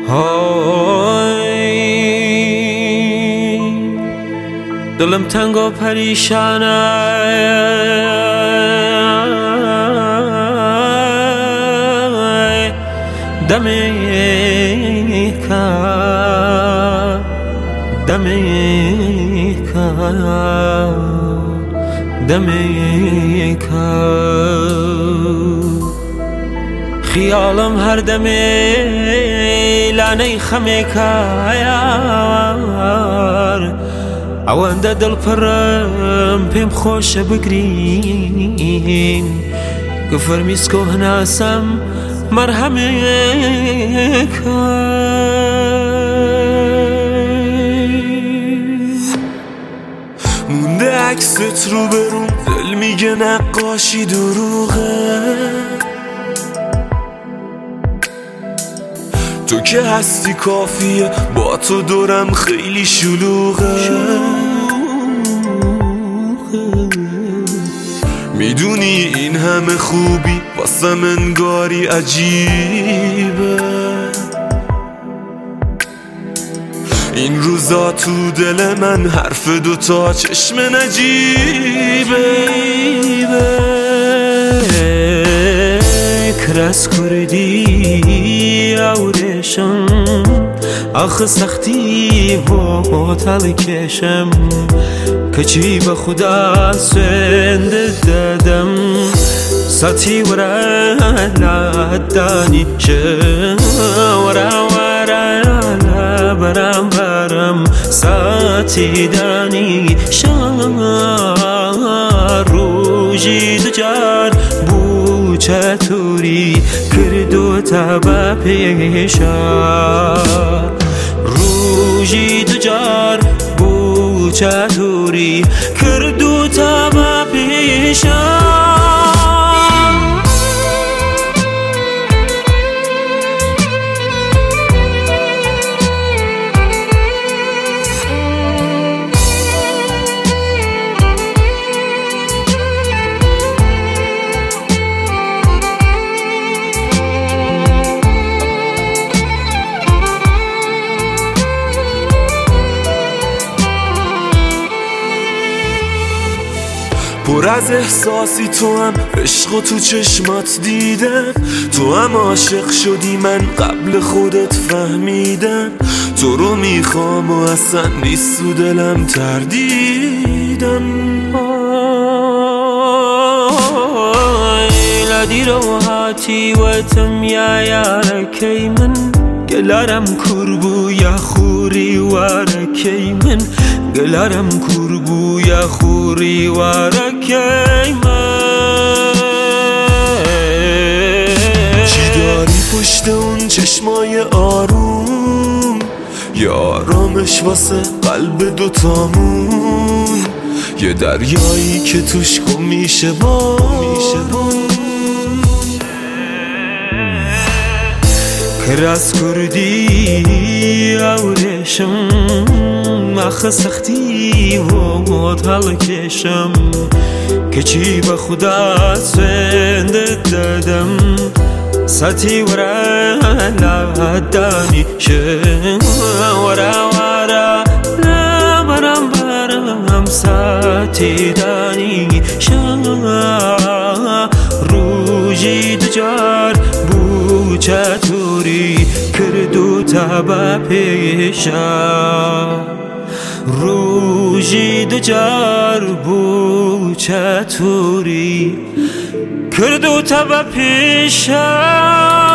های دلم تنگ و پریشانه دمی که خیالم هر دمی لانه خمی کار اوانده دل پرم پیم خوش بگرین گفر میسکو هناسم مرهمه مونده عکست رو برون دل میگه نقاشی دروغه تو که هستی کافیه با تو دورم خیلی شلوغه میدونی این همه خوبی واسم انگاری عجیبه این روزا تو دل من حرف دوتا چشم نجیبه کرس کردی آورشم آخ سختی و تل کشم کچی به خدا سند دادم ساتی ورا لادانی ورا برم ساتی دانی روژی دجار بو چطوری کردو تبا پیشا روژی دجار بو چطوری کردو تبا پیشا پر از احساسی تو هم عشق و تو چشمات دیدم تو هم عاشق شدی من قبل خودت فهمیدم تو رو میخوام و اصلا نیست تو دلم تردیدم لدی رو هاتی و تم یا یارکی من گلارم کربو یا خوری وارکی من گلارم کربو یا خوری وارکی من چی داری پشت اون چشمای آروم یا آرامش واسه قلب دوتامون یه دریایی که توش گم میشه با کرس کردی آورشم آخ سختی و تل کشم کچی به خدا سند دادم ساتی ورا لادانی ورا برم ساتی دانی روژی دجار بو چطوری کردو تبا پیشا روژی دجار بو چطوری کردو تبا پیشا